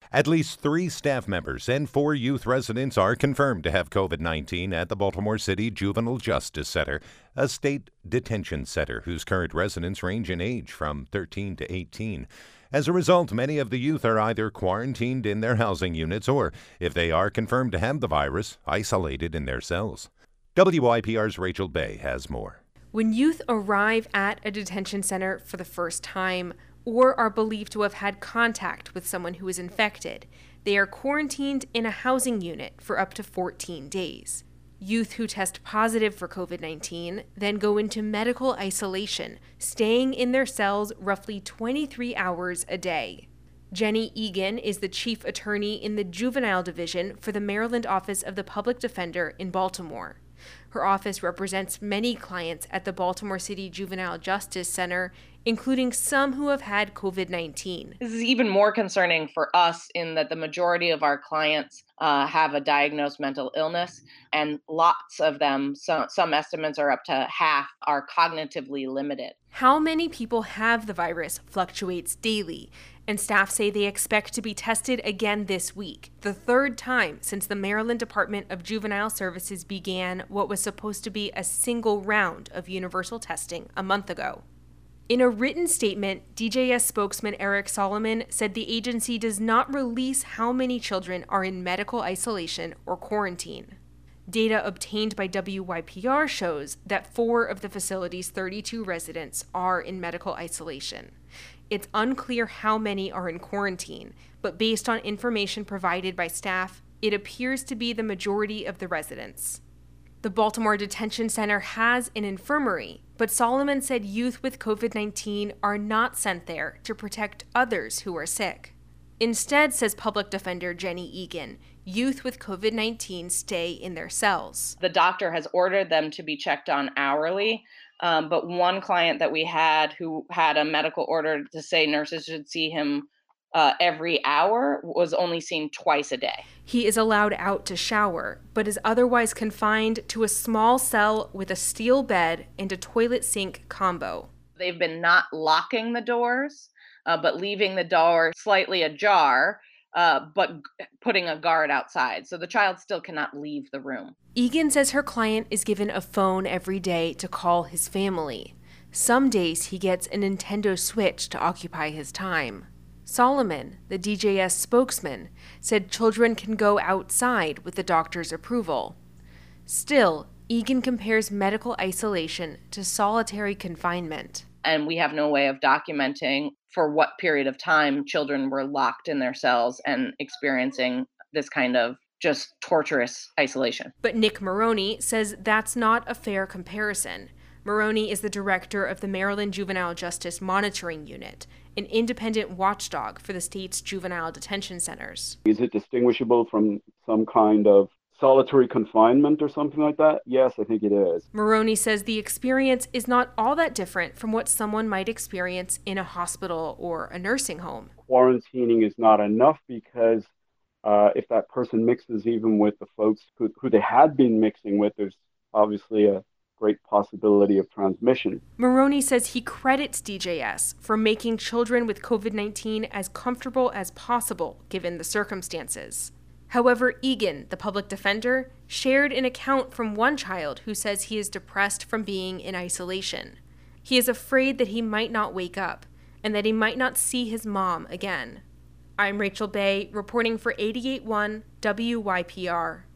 At least 3 staff members and 4 youth residents are confirmed to have COVID-19 at the Baltimore City Juvenile Justice Center, a state detention center whose current residents range in age from 13 to 18. As a result, many of the youth are either quarantined in their housing units or, if they are confirmed to have the virus, isolated in their cells. WYPR's Rachel Bay has more. When youth arrive at a detention center for the first time or are believed to have had contact with someone who is infected, they are quarantined in a housing unit for up to 14 days. Youth who test positive for COVID-19 then go into medical isolation, staying in their cells roughly 23 hours a day. Jenny Egan is the chief attorney in the Juvenile Division for the Maryland Office of the Public Defender in Baltimore. Her office represents many clients at the Baltimore City Juvenile Justice Center, including some who have had COVID-19. This is even more concerning for us in that the majority of our clients have a diagnosed mental illness, and lots of them, some estimates are up to half, are cognitively limited. How many people have the virus fluctuates daily, and staff say they expect to be tested again this week, the third time since the Maryland Department of Juvenile Services began what was supposed to be a single round of universal testing a month ago. In a written statement, DJS spokesman Eric Solomon said the agency does not release how many children are in medical isolation or quarantine. Data obtained by WYPR shows that 4 of the facility's 32 residents are in medical isolation. It's unclear how many are in quarantine, but based on information provided by staff, it appears to be the majority of the residents. The Baltimore Detention Center has an infirmary, but Solomon said youth with COVID-19 are not sent there to protect others who are sick. Instead, says Public Defender Jenny Egan, youth with COVID-19 stay in their cells. The doctor has ordered them to be checked on hourly, but one client that we had who had a medical order to say nurses should see him every hour was only seen twice a day. He is allowed out to shower, but is otherwise confined to a small cell with a steel bed and a toilet sink combo. They've been not locking the doors, but leaving the door slightly ajar, but putting a guard outside. So the child still cannot leave the room. Egan says her client is given a phone every day to call his family. Some days he gets a Nintendo Switch to occupy his time. Solomon, the DJS spokesman, said children can go outside with the doctor's approval. Still, Egan compares medical isolation to solitary confinement. And we have no way of documenting for what period of time children were locked in their cells and experiencing this kind of just torturous isolation. But Nick Maroney says that's not a fair comparison. Maroney is the director of the Maryland Juvenile Justice Monitoring Unit, an independent watchdog for the state's juvenile detention centers. Is it distinguishable from some kind of solitary confinement or something like that? Yes, I think it is. Maroney says the experience is not all that different from what someone might experience in a hospital or a nursing home. Quarantining is not enough because if that person mixes even with the folks who they had been mixing with, there's obviously a great possibility of transmission. Maroney says he credits DJS for making children with COVID-19 as comfortable as possible given the circumstances. However, Egan, the public defender, shared an account from one child who says he is depressed from being in isolation. He is afraid that he might not wake up and that he might not see his mom again. I'm Rachel Bay, reporting for 88.1 WYPR.